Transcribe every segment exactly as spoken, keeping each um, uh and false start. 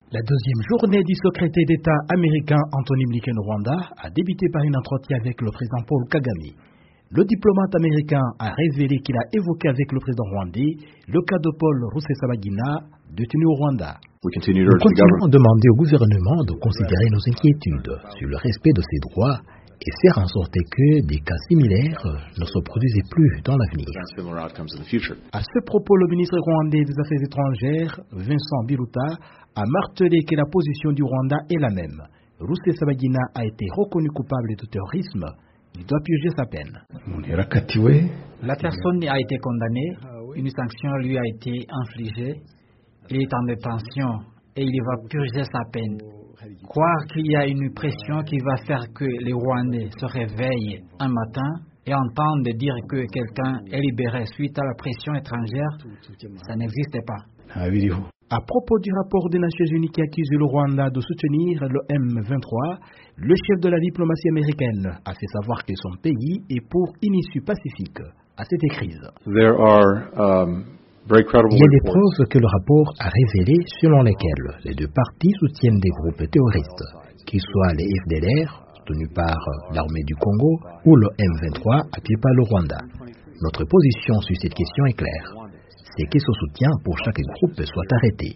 La deuxième journée du secrétaire d'État américain Anthony Blinken au Rwanda a débuté par un entretien avec le président Paul Kagame. Le diplomate américain a révélé qu'il a évoqué avec le président rwandais le cas de Paul Rusesabagina, détenu au Rwanda. Nous continuons à demander au gouvernement de considérer nos inquiétudes sur le respect de ses droits et faire en sorte que des cas similaires ne se produisent plus dans l'avenir. À ce propos, le ministre rwandais des Affaires étrangères, Vincent Biruta, a martelé que la position du Rwanda est la même. Rusesabagina a été reconnu coupable de terrorisme. Il doit purger sa peine. La personne a été condamnée, une sanction lui a été infligée, il est en détention et il va purger sa peine. Croire qu'il y a une pression qui va faire que les Rwandais se réveillent un matin et entendent dire que quelqu'un est libéré suite à la pression étrangère, ça n'existe pas. À propos du rapport des Nations Unies qui accuse le Rwanda de soutenir le M vingt-trois, le chef de la diplomatie américaine a fait savoir que son pays est pour une issue pacifique à cette crise. There are, um, very credible Il y a des preuves que le rapport a révélées selon lesquelles les deux parties soutiennent des groupes terroristes, qu'ils soient les F D L R, tenus par l'armée du Congo, ou le M vingt-trois, appuyé par le Rwanda. Notre position sur cette question est claire. C'est que ce soutien pour chaque groupe soit arrêté.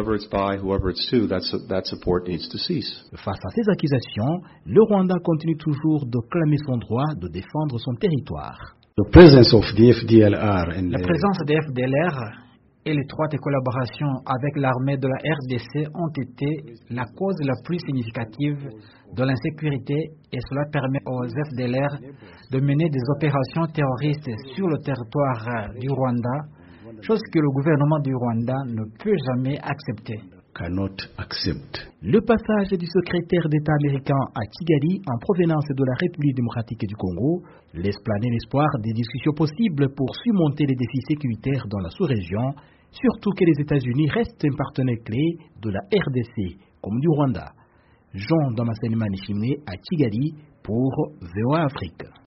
Face à ces accusations, le Rwanda continue toujours de clamer son droit de défendre son territoire. La présence des F D L R et l'étroite collaboration avec l'armée de la R D C ont été la cause la plus significative de l'insécurité et cela permet aux F D L R de mener des opérations terroristes sur le territoire du Rwanda, chose que le gouvernement du Rwanda ne peut jamais accepter. Le passage du secrétaire d'État américain à Kigali en provenance de la République démocratique du Congo laisse planer l'espoir des discussions possibles pour surmonter les défis sécuritaires dans la sous-région, surtout que les États-Unis restent un partenaire clé de la R D C comme du Rwanda. Jean Damascene Manishimwe à Kigali pour V O A Afrique.